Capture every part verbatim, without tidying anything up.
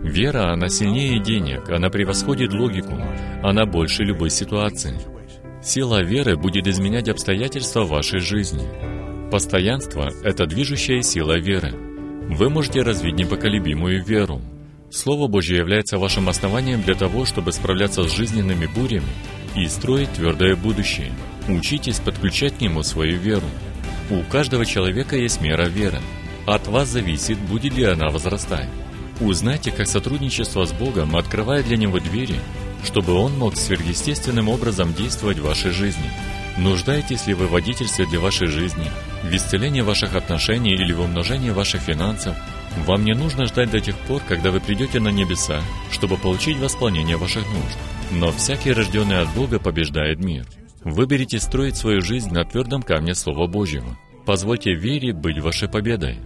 Вера, она сильнее денег, она превосходит логику, она больше любой ситуации. Сила веры будет изменять обстоятельства вашей жизни. Постоянство — это движущая сила веры. Вы можете развить непоколебимую веру. Слово Божье является вашим основанием для того, чтобы справляться с жизненными бурями и строить твердое будущее. Учитесь подключать к нему свою веру. У каждого человека есть мера веры. От вас зависит, будет ли она возрастать. Узнайте, как сотрудничество с Богом открывает для него двери, чтобы Он мог сверхъестественным образом действовать в вашей жизни. Нуждаетесь ли вы в водительстве для вашей жизни, в исцелении ваших отношений или в умножении ваших финансов? Вам не нужно ждать до тех пор, когда вы придете на небеса, чтобы получить восполнение ваших нужд. Но всякий, рожденный от Бога, побеждает мир. Выберите строить свою жизнь на твердом камне Слова Божьего. Позвольте вере быть вашей победой.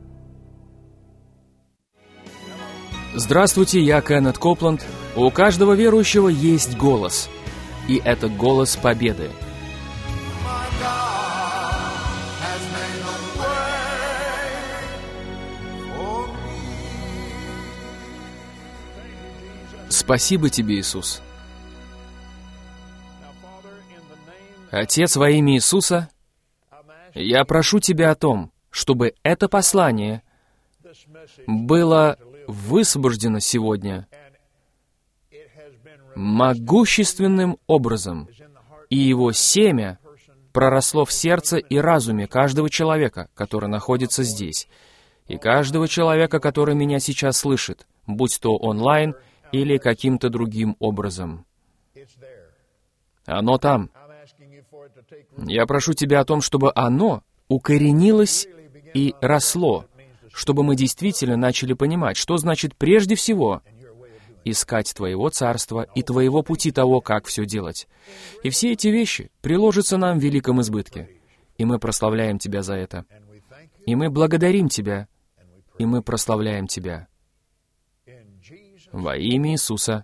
Здравствуйте, я Кеннет Копланд. У каждого верующего есть голос. И это голос победы. Спасибо тебе, Иисус. Отец, во имя Иисуса, я прошу Тебя о том, чтобы это послание было высвобождено сегодня могущественным образом, и его семя проросло в сердце и разуме каждого человека, который находится здесь, и каждого человека, который меня сейчас слышит, будь то онлайн или каким-то другим образом. Оно там. Я прошу Тебя о том, чтобы оно укоренилось и росло, чтобы мы действительно начали понимать, что значит прежде всего искать Твоего Царства и Твоего пути того, как все делать. И все эти вещи приложатся нам в великом избытке. И мы прославляем Тебя за это. И мы благодарим Тебя, и мы прославляем Тебя. Во имя Иисуса.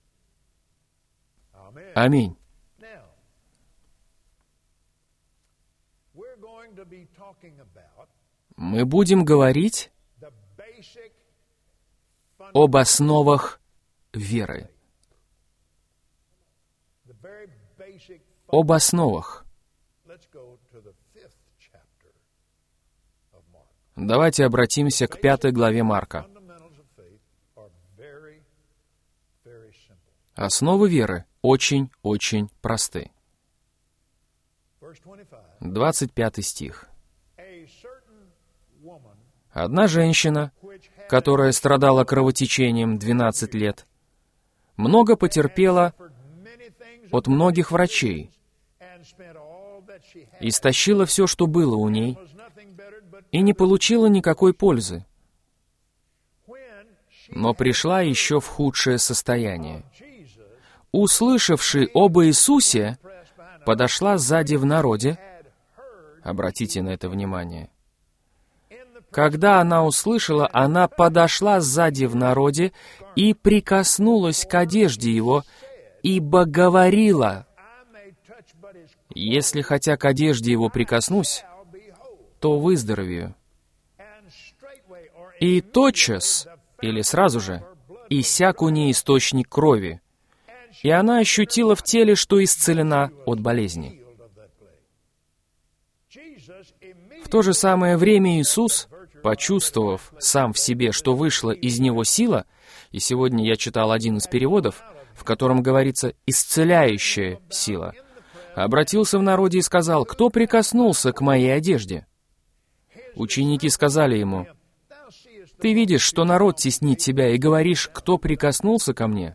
Аминь. Мы будем говорить об основах веры. Об основах. Давайте обратимся к пятой главе Марка. Основы веры очень-очень просты. двадцать пятый стих. Одна женщина, которая страдала кровотечением двенадцать лет, много потерпела от многих врачей, истощила все, что было у ней, и не получила никакой пользы, но пришла еще в худшее состояние. Услышавши об Иисусе, подошла сзади в народе. Обратите на это внимание. Когда она услышала, она подошла сзади в народе и прикоснулась к одежде его, ибо говорила: «Если хотя к одежде его прикоснусь, то выздоровею». И тотчас, или сразу же, иссяк у ней источник крови, и она ощутила в теле, что исцелена от болезни. В то же самое время Иисус, почувствовав сам в себе, что вышла из него сила, и сегодня я читал один из переводов, в котором говорится «исцеляющая сила», обратился в народе и сказал: «Кто прикоснулся к моей одежде?» Ученики сказали ему: «Ты видишь, что народ теснит тебя, и говоришь: кто прикоснулся ко мне?»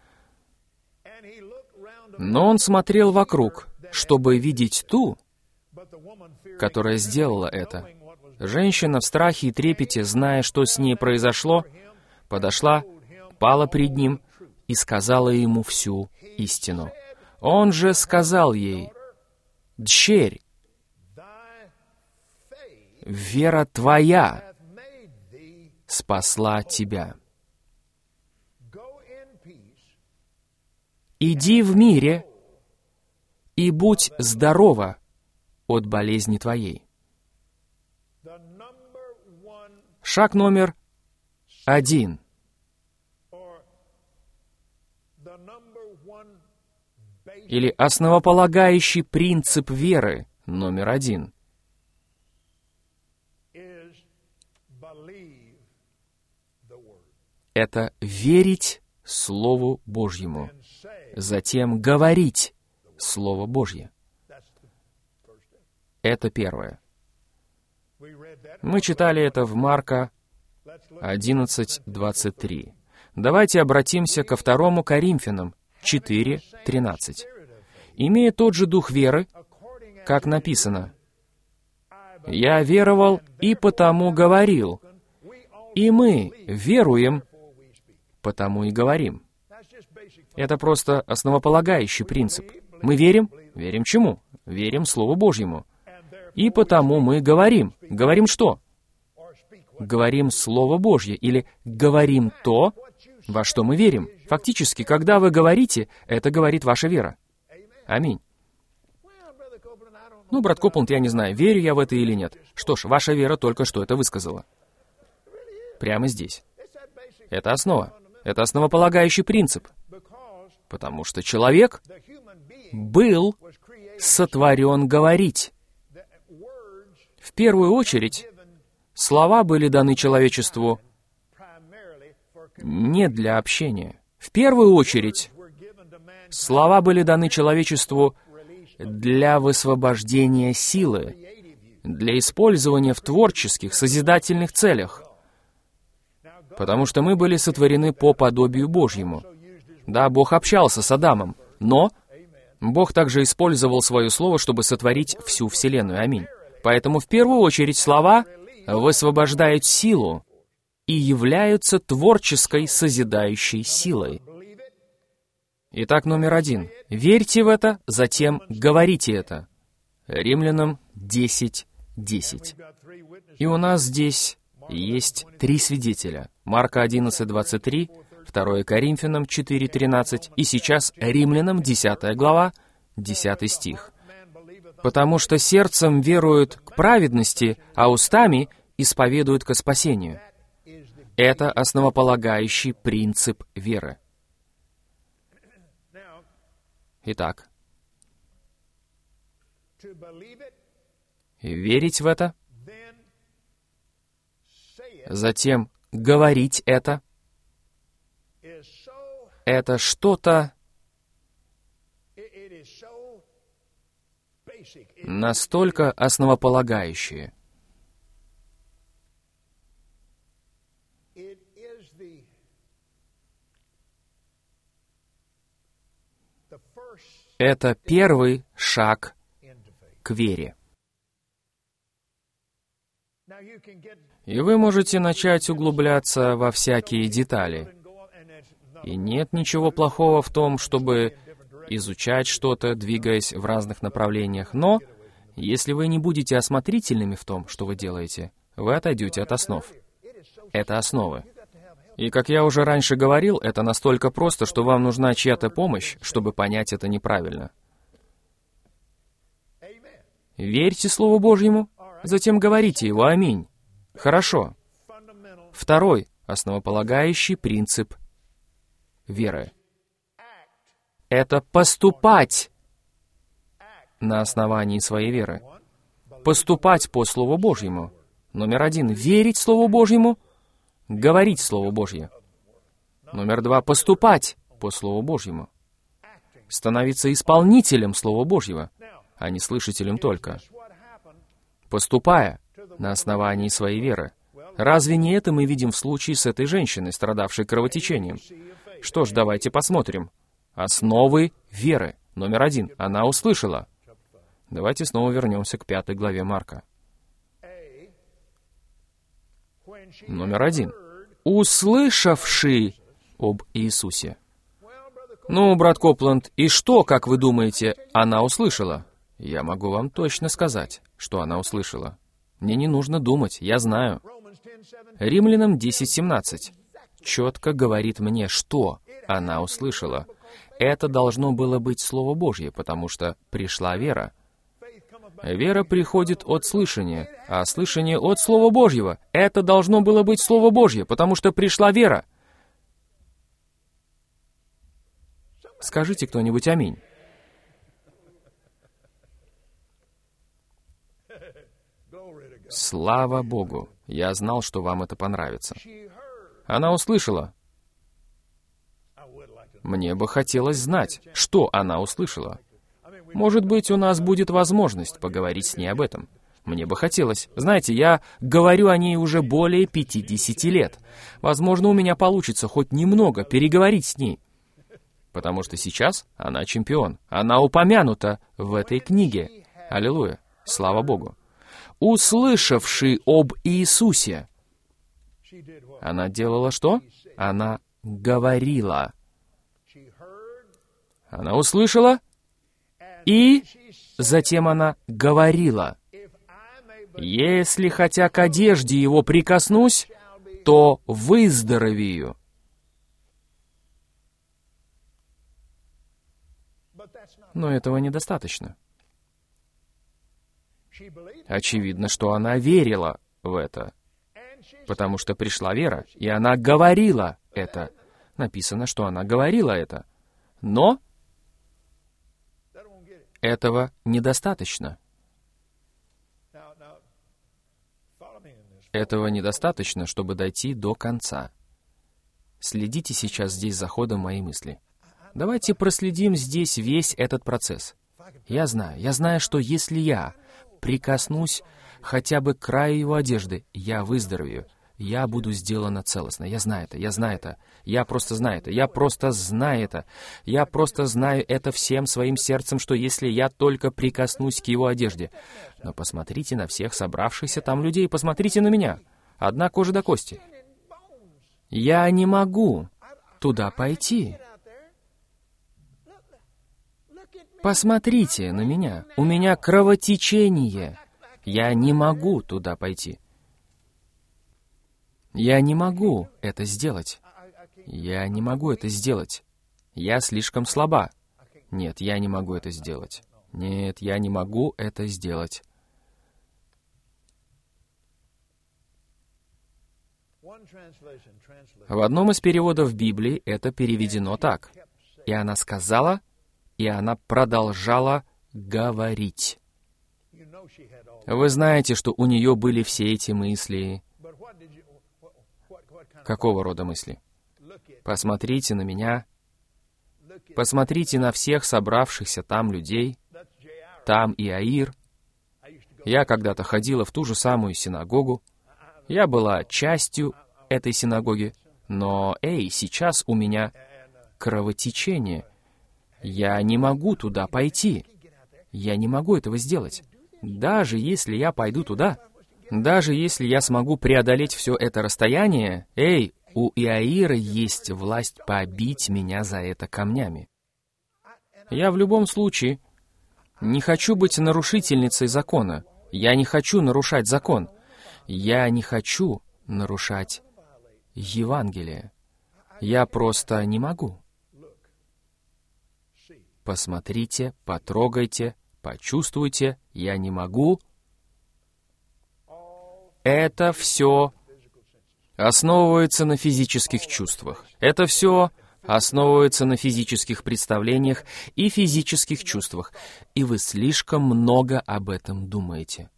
Но он смотрел вокруг, чтобы видеть ту, которая сделала это. Женщина в страхе и трепете, зная, что с ней произошло, подошла, пала пред ним и сказала ему всю истину. Он же сказал ей: «Дщерь, вера твоя спасла тебя. Иди в мире и будь здорова от болезни твоей». Шаг номер один. или основополагающий принцип веры номер один — это верить Слову Божьему, затем говорить Слово Божье. Это первое. Мы читали это в Марка одиннадцать двадцать три. Давайте обратимся ко второму Коринфянам четыре тринадцать. «Имея тот же дух веры, как написано, «Я веровал и потому говорил», и мы веруем, потому и говорим». Это просто основополагающий принцип. Мы верим? Верим чему? Верим Слову Божьему. И потому мы говорим. Говорим что? Говорим Слово Божье, или говорим то, во что мы верим. Фактически, когда вы говорите, это говорит ваша вера. Аминь. Ну, брат Копланд, я не знаю, верю я в это или нет. Что ж, ваша вера только что это высказала. Прямо здесь. Это основа. Это основополагающий принцип. Потому что человек был сотворен говорить. В первую очередь, слова были даны человечеству не для общения. В первую очередь, слова были даны человечеству для высвобождения силы, для использования в творческих, созидательных целях. Потому что мы были сотворены по подобию Божьему. Да, Бог общался с Адамом, но Бог также использовал свое слово, чтобы сотворить всю Вселенную. Аминь. Поэтому в первую очередь слова высвобождают силу и являются творческой, созидающей силой. Итак, номер один. Верьте в это, затем говорите это. Римлянам десять десять. И у нас здесь есть три свидетеля. Марка одиннадцать двадцать три, второе Коринфянам четыре тринадцать, и сейчас Римлянам десятая глава, десятый стих. «Потому что сердцем веруют к праведности, а устами исповедуют ко спасению». Это основополагающий принцип веры. Итак, верить в это, затем говорить это, это что-то настолько основополагающее. Это первый шаг к вере. И вы можете начать углубляться во всякие детали. И нет ничего плохого в том, чтобы изучать что-то, двигаясь в разных направлениях. Но, если вы не будете осмотрительными в том, что вы делаете, вы отойдете от основ. Это основы. И, как я уже раньше говорил, это настолько просто, что вам нужна чья-то помощь, чтобы понять это неправильно. Верьте Слову Божьему, затем говорите его «Аминь». Хорошо. Второй основополагающий принцип веры — это поступать на основании своей веры. Поступать по Слову Божьему. Номер один — верить Слову Божьему, говорить Слово Божье. Номер два — поступать по Слову Божьему. Становиться исполнителем Слова Божьего, а не слышателем только. Поступая на основании своей веры. Разве не это мы видим в случае с этой женщиной, страдавшей кровотечением? Что ж, давайте посмотрим. Основы веры. Номер один. Она услышала. Давайте снова вернемся к пятой главе Марка. Номер один. Услышавший об Иисусе. Ну, брат Копланд, и что, как вы думаете, она услышала? Я могу вам точно сказать, что она услышала. Мне не нужно думать, я знаю. Римлянам десять семнадцать четко говорит мне, что она услышала. Это должно было быть Слово Божье, потому что пришла вера. Вера приходит от слышания, а слышание от Слова Божьего. Это должно было быть Слово Божье, потому что пришла вера. Скажите кто-нибудь «Аминь». Слава Богу! Я знал, что вам это понравится. Она услышала. Мне бы хотелось знать, что она услышала. Может быть, у нас будет возможность поговорить с ней об этом. Мне бы хотелось. Знаете, я говорю о ней уже более пятидесяти лет. Возможно, у меня получится хоть немного переговорить с ней. Потому что сейчас она чемпион. Она упомянута в этой книге. Аллилуйя. Слава Богу. Услышавший об Иисусе. Она делала что? Она говорила. Она услышала, и затем она говорила. «Если хотя к одежде его прикоснусь, то выздоровею». Но этого недостаточно. Очевидно, что она верила в это, потому что пришла вера, и она говорила это. Написано, что она говорила это. Но этого недостаточно. Этого недостаточно, чтобы дойти до конца. Следите сейчас здесь за ходом моей мысли. Давайте проследим здесь весь этот процесс. Я знаю, я знаю, что если я прикоснусь хотя бы к краю его одежды, я выздоровею. Я буду сделана целостно. Я знаю это, я знаю это. Я просто знаю это, я просто знаю это. Я просто знаю это всем своим сердцем, что если я только прикоснусь к его одежде. Но посмотрите на всех собравшихся там людей, посмотрите на меня. Одна кожа до кости. Я не могу туда пойти. Посмотрите на меня. У меня кровотечение. Я не могу туда пойти. Я не могу это сделать. Я не могу это сделать. Я слишком слаба. Нет, я не могу это сделать. Нет, я не могу это сделать. В одном из переводов Библии это переведено так. И она сказала, и она продолжала говорить. Вы знаете, что у нее были все эти мысли. Какого рода мысли? Посмотрите на меня. Посмотрите на всех собравшихся там людей. Там и Аир. Я когда-то ходила в ту же самую синагогу. Я была частью этой синагоги. Но, эй, сейчас у меня кровотечение. Я не могу туда пойти. Я не могу этого сделать. Даже если я пойду туда, даже если я смогу преодолеть все это расстояние, эй, у Иаира есть власть побить меня за это камнями. Я в любом случае не хочу быть нарушительницей закона. Я не хочу нарушать закон. Я не хочу нарушать Евангелие. Я просто не могу. Посмотрите, потрогайте, почувствуйте. Я не могу. Это все основывается на физических чувствах. Это все основывается на физических представлениях и физических чувствах. И вы слишком много об этом думаете.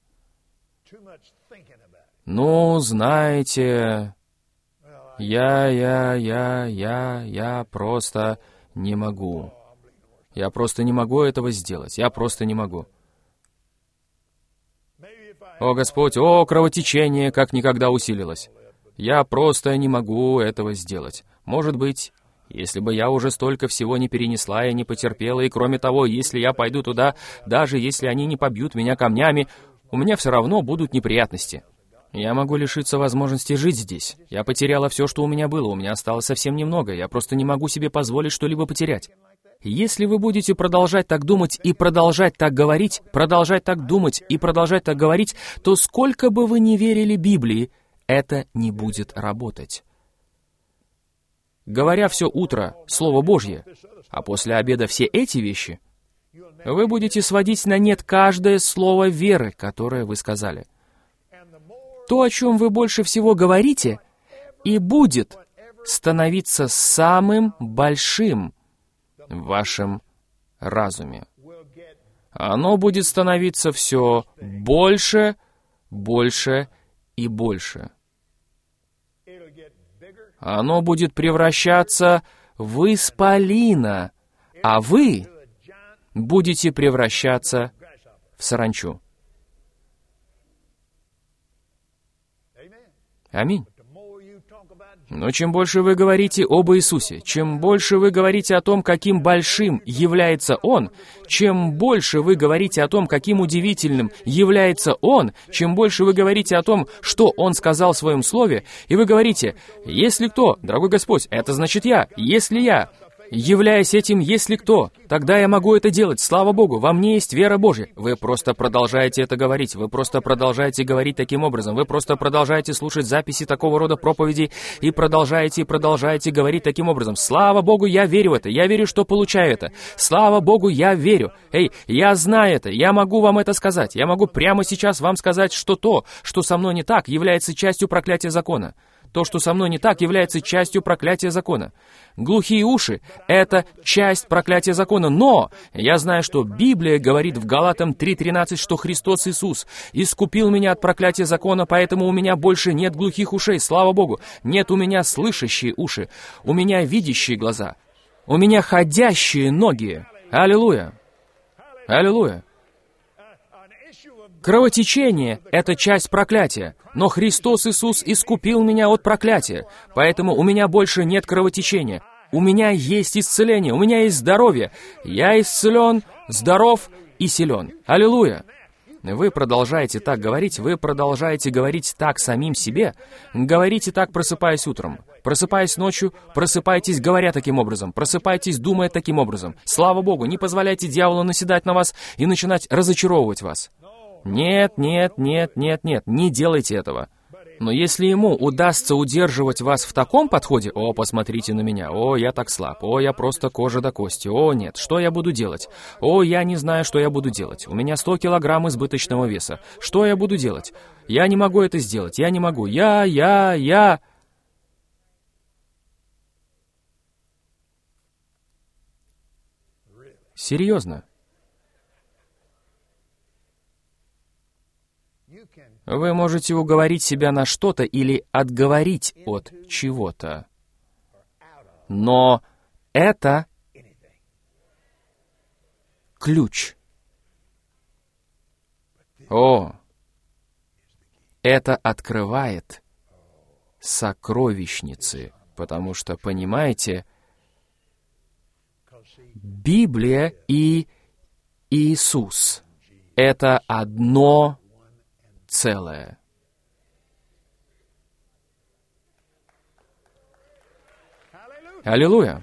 Ну, знаете, я, я, я, я, я просто не могу. Я просто не могу этого сделать. Я просто не могу. О, Господь, о, кровотечение как никогда усилилось. Я просто не могу этого сделать. Может быть, если бы я уже столько всего не перенесла и не потерпела, и кроме того, если я пойду туда, даже если они не побьют меня камнями, у меня все равно будут неприятности. Я могу лишиться возможности жить здесь. Я потеряла все, что у меня было, у меня осталось совсем немного, я просто не могу себе позволить что-либо потерять. Если вы будете продолжать так думать и продолжать так говорить, продолжать так думать и продолжать так говорить, то сколько бы вы ни верили Библии, это не будет работать. Говоря все утро Слово Божье, а после обеда все эти вещи, вы будете сводить на нет каждое слово веры, которое вы сказали. То, о чем вы больше всего говорите, и будет становиться самым большим в вашем разуме. Оно будет становиться все больше больше и больше. Оно будет превращаться в исполина, а вы будете превращаться в саранчу. Аминь. Но чем больше вы говорите об Иисусе, чем больше вы говорите о том, каким большим является Он, чем больше вы говорите о том, каким удивительным является Он, чем больше вы говорите о том, что Он сказал в Своем Слове, и вы говорите, «Если кто, дорогой Господь, это значит я, если я». Являясь этим, если кто, тогда я могу это делать. Слава Богу, во мне есть вера Божья. Вы просто продолжаете это говорить. Вы просто продолжаете говорить таким образом. Вы просто продолжаете слушать записи такого рода проповедей и продолжаете и продолжаете говорить таким образом. Слава Богу, я верю в это. Я верю, что получаю это. Слава Богу, я верю. Эй, я знаю это. Я могу вам это сказать. Я могу прямо сейчас вам сказать, что то, что со мной не так, является частью проклятия закона. То, что со мной не так, является частью проклятия закона. Глухие уши — это часть проклятия закона, но я знаю, что Библия говорит в Галатам три тринадцать, что Христос Иисус искупил меня от проклятия закона, поэтому у меня больше нет глухих ушей, слава Богу. Нет у меня слышащие уши, у меня видящие глаза, у меня ходящие ноги. Аллилуйя! Аллилуйя! Кровотечение — это часть проклятия, но Христос Иисус искупил меня от проклятия, поэтому у меня больше нет кровотечения. У меня есть исцеление, у меня есть здоровье. Я исцелен, здоров и силен. Аллилуйя! Вы продолжаете так говорить, вы продолжаете говорить так самим себе. Говорите так, просыпаясь утром. Просыпаясь ночью, просыпайтесь, говоря таким образом. Просыпайтесь, думая таким образом. Слава Богу, не позволяйте дьяволу наседать на вас и начинать разочаровывать вас. Нет, нет, нет, нет, нет, не делайте этого. Но если ему удастся удерживать вас в таком подходе, «О, посмотрите на меня, о, я так слаб, о, я просто кожа до кости, о, нет, что я буду делать? О, я не знаю, что я буду делать, у меня сто килограмм избыточного веса, что я буду делать? Я не могу это сделать, я не могу, я, я, я...» Серьезно. Вы можете уговорить себя на что-то или отговорить от чего-то. Но это ключ. О, это открывает сокровищницы, потому что, понимаете, Библия и Иисус — это одно целое. Аллилуйя!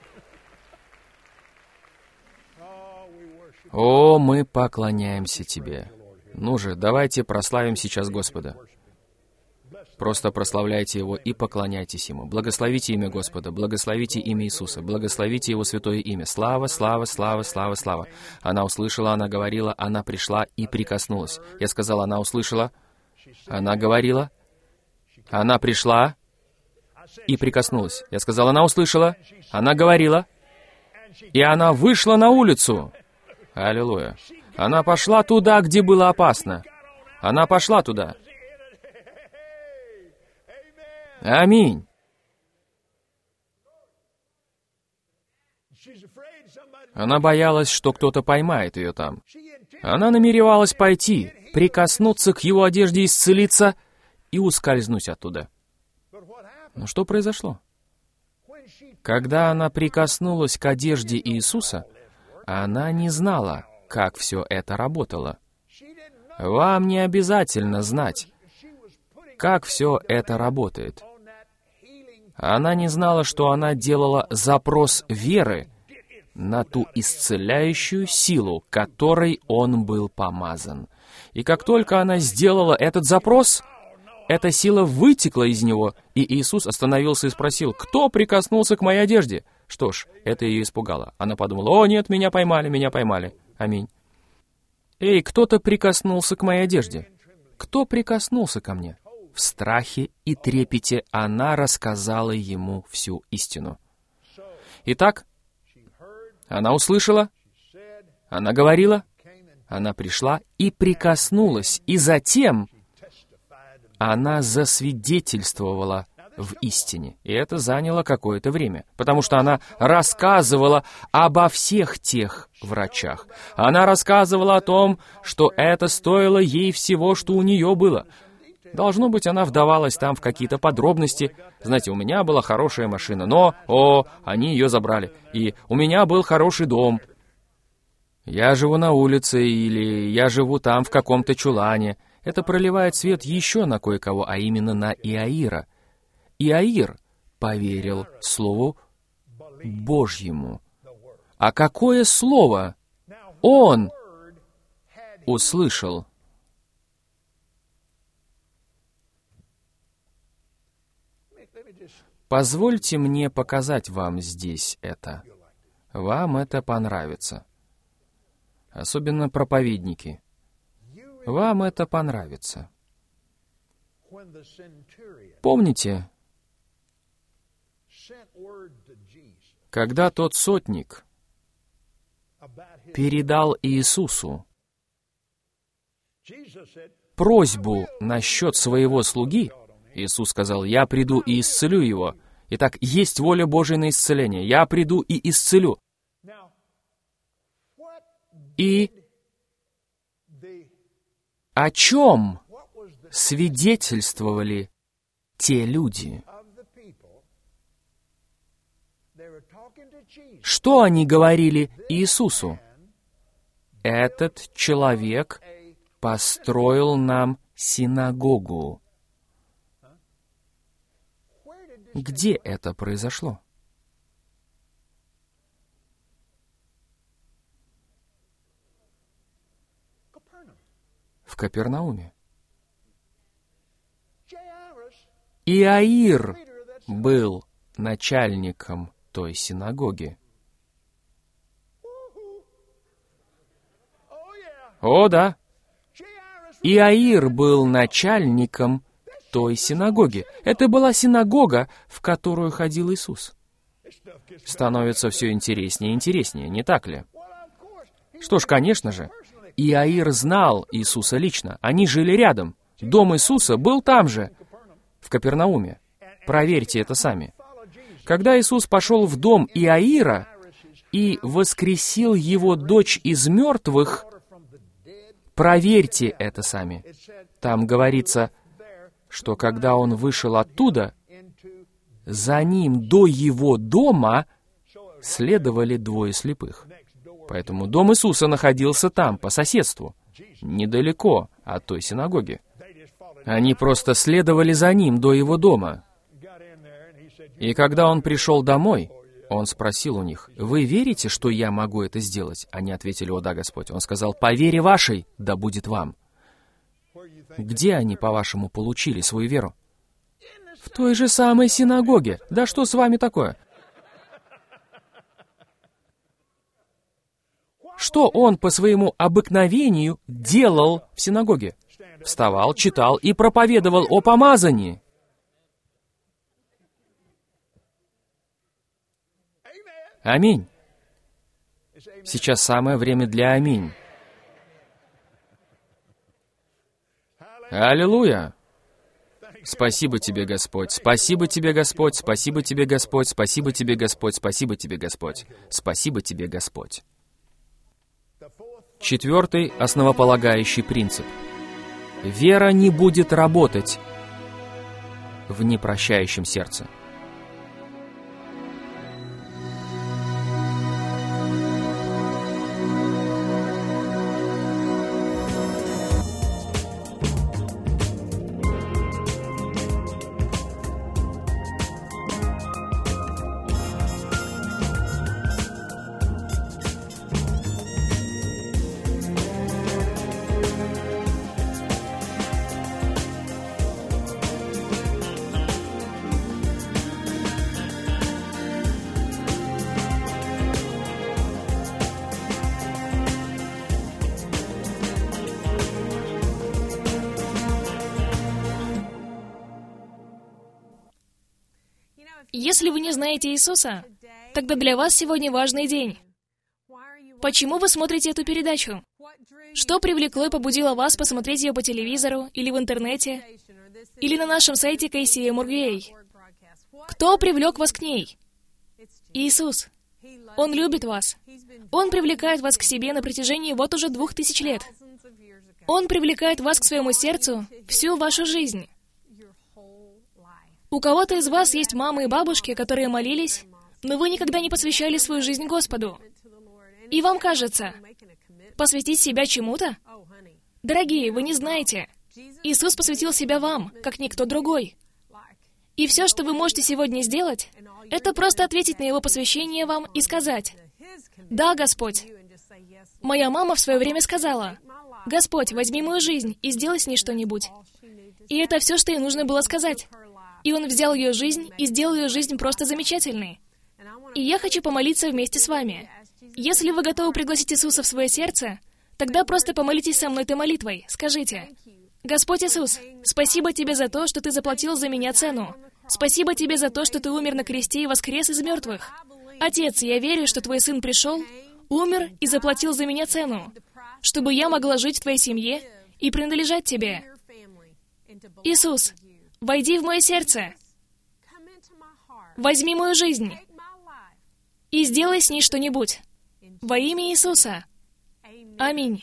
О, мы поклоняемся Тебе. Ну же, давайте прославим сейчас Господа. Просто прославляйте Его и поклоняйтесь Ему. Благословите имя Господа, благословите имя Иисуса, благословите Его святое имя. Слава, слава, слава, слава, слава. Она услышала, она говорила, она пришла и прикоснулась. Я сказал, она услышала, она говорила, она пришла и прикоснулась. Я сказал, она услышала, она говорила, и она вышла на улицу. Аллилуйя. Она пошла туда, где было опасно. Она пошла туда. Аминь. Она боялась, что кто-то поймает ее там. Она намеревалась пойти, прикоснуться к его одежде, исцелиться и ускользнуть оттуда. Но что произошло? Когда она прикоснулась к одежде Иисуса, она не знала, как все это работало. Вам не обязательно знать, как все это работает. Она не знала, что она делала запрос веры на ту исцеляющую силу, которой он был помазан. И как только она сделала этот запрос, эта сила вытекла из него, и Иисус остановился и спросил, «Кто прикоснулся к моей одежде?» Что ж, это ее испугало. Она подумала, «О, нет, меня поймали, меня поймали». Аминь. «Эй, кто-то прикоснулся к моей одежде». Кто прикоснулся ко мне? В страхе и трепете она рассказала ему всю истину. Итак, она услышала, она говорила, она пришла и прикоснулась, и затем она засвидетельствовала в истине. И это заняло какое-то время, потому что она рассказывала обо всех тех врачах. Она рассказывала о том, что это стоило ей всего, что у нее было. Должно быть, она вдавалась там в какие-то подробности. Знаете, у меня была хорошая машина, но, о, они ее забрали. И у меня был хороший дом. Я живу на улице, или я живу там в каком-то чулане. Это проливает свет еще на кое-кого, а именно на Иаира. Иаир поверил Слову Божьему. А какое слово он услышал? Позвольте мне показать вам здесь это. Вам это понравится. Особенно проповедники. Вам это понравится. Помните, когда тот сотник передал Иисусу просьбу насчет своего слуги, Иисус сказал: «Я приду и исцелю его». Итак, есть воля Божия на исцеление. Я приду и исцелю. И о чем свидетельствовали те люди? Что они говорили Иисусу? Этот человек построил нам синагогу. Где это произошло? В Капернауме. Иаир был начальником той синагоги. О, да. Иаир был начальником той синагоги. Это была синагога, в которую ходил Иисус. Становится все интереснее и интереснее, не так ли? Что ж, конечно же, Иаир знал Иисуса лично. Они жили рядом. Дом Иисуса был там же, в Капернауме. Проверьте это сами. Когда Иисус пошел в дом Иаира и воскресил его дочь из мертвых, проверьте это сами. Там говорится, что когда он вышел оттуда, за ним до его дома следовали двое слепых. Поэтому дом Иисуса находился там, по соседству, недалеко от той синагоги. Они просто следовали за ним до его дома. И когда он пришел домой, он спросил у них: «Вы верите, что я могу это сделать?» Они ответили: «О да, Господь». Он сказал: «По вере вашей да будет вам». Где они, по-вашему, получили свою веру? В той же самой синагоге. Да что с вами такое? Что он по своему обыкновению делал в синагоге? Вставал, читал и проповедовал о помазании. Аминь. Сейчас самое время для аминь. Аллилуйя! Спасибо тебе, Господь! Спасибо тебе, Господь! Спасибо тебе, Господь! Спасибо тебе, Господь! Спасибо тебе, Господь! Спасибо тебе, Господь! Четвертый основополагающий принцип. Вера не будет работать в непрощающем сердце. Если вы не знаете Иисуса, тогда для вас сегодня важный день. Почему вы смотрите эту передачу? Что привлекло и побудило вас посмотреть ее по телевизору или в интернете? или на нашем сайте кей си эм точка орг. Кто привлек вас к ней? Иисус. Он любит вас. Он привлекает вас к себе на протяжении вот уже двух тысяч лет. Он привлекает вас к своему сердцу всю вашу жизнь. У кого-то из вас есть мамы и бабушки, которые молились, но вы никогда не посвящали свою жизнь Господу. И вам кажется, посвятить себя чему-то? Дорогие, вы не знаете. Иисус посвятил себя вам, как никто другой. И все, что вы можете сегодня сделать, это просто ответить на Его посвящение вам и сказать: «Да, Господь». Моя мама в свое время сказала: «Господь, возьми мою жизнь и сделай с ней что-нибудь». И это все, что ей нужно было сказать. И Он взял ее жизнь и сделал ее жизнь просто замечательной. И я хочу помолиться вместе с вами. Если вы готовы пригласить Иисуса в свое сердце, тогда просто помолитесь со мной этой молитвой. Скажите: «Господь Иисус, спасибо Тебе за то, что Ты заплатил за меня цену. Спасибо Тебе за то, что Ты умер на кресте и воскрес из мертвых. Отец, я верю, что Твой Сын пришел, умер и заплатил за меня цену, чтобы я могла жить в Твоей семье и принадлежать Тебе. Иисус, войди в мое сердце, возьми мою жизнь и сделай с ней что-нибудь. Во имя Иисуса. Аминь».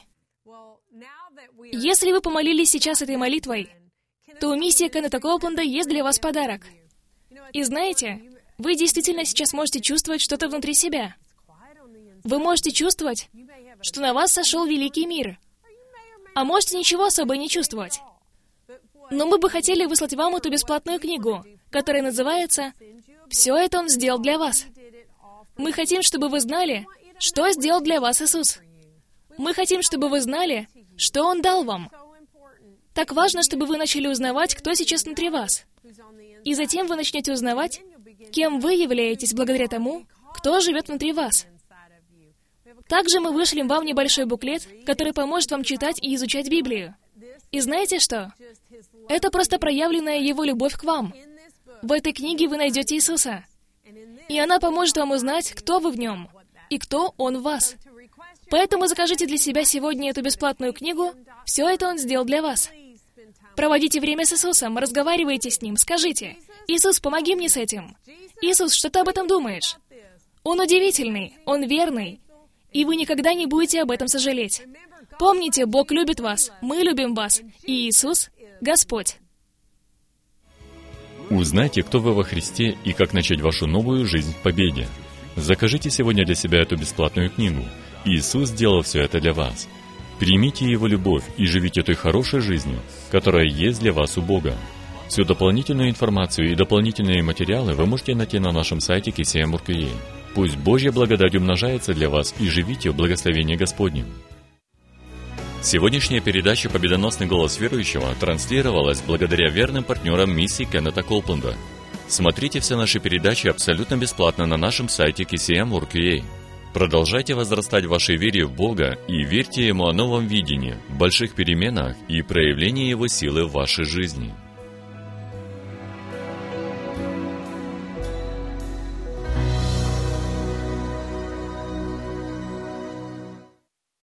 Если вы помолились сейчас этой молитвой, то у миссии Кеннета Коупленда есть для вас подарок. И знаете, вы действительно сейчас можете чувствовать что-то внутри себя. Вы можете чувствовать, что на вас сошел великий мир. А можете ничего особо не чувствовать. Но мы бы хотели выслать вам эту бесплатную книгу, которая называется «Все это Он сделал для вас». Мы хотим, чтобы вы знали, что сделал для вас Иисус. Мы хотим, чтобы вы знали, что Он дал вам. Так важно, чтобы вы начали узнавать, кто сейчас внутри вас. И затем вы начнете узнавать, кем вы являетесь благодаря тому, кто живет внутри вас. Также мы вышлем вам небольшой буклет, который поможет вам читать и изучать Библию. И знаете что? Это просто проявленная Его любовь к вам. В этой книге вы найдете Иисуса. И она поможет вам узнать, кто вы в Нем, и кто Он в вас. Поэтому закажите для себя сегодня эту бесплатную книгу «Все это Он сделал для вас». Проводите время с Иисусом, разговаривайте с Ним, скажите: «Иисус, помоги мне с этим». «Иисус, что ты об этом думаешь?» Он удивительный, Он верный, и вы никогда не будете об этом сожалеть. Помните, Бог любит вас, мы любим вас, и Иисус — Господь. Узнайте, кто вы во Христе и как начать вашу новую жизнь в победе. Закажите сегодня для себя эту бесплатную книгу. Иисус сделал все это для вас. Примите Его любовь и живите той хорошей жизнью, которая есть для вас у Бога. Всю дополнительную информацию и дополнительные материалы вы можете найти на нашем сайте кей си эм точка орг. Пусть Божья благодать умножается для вас, и живите в благословении Господнем. Сегодняшняя передача «Победоносный голос верующего» транслировалась благодаря верным партнерам миссии Кеннета Коупленда. Смотрите все наши передачи абсолютно бесплатно на нашем сайте кей си эм точка орг. Продолжайте возрастать в вашей вере в Бога и верьте Ему о новом видении, больших переменах и проявлении Его силы в вашей жизни.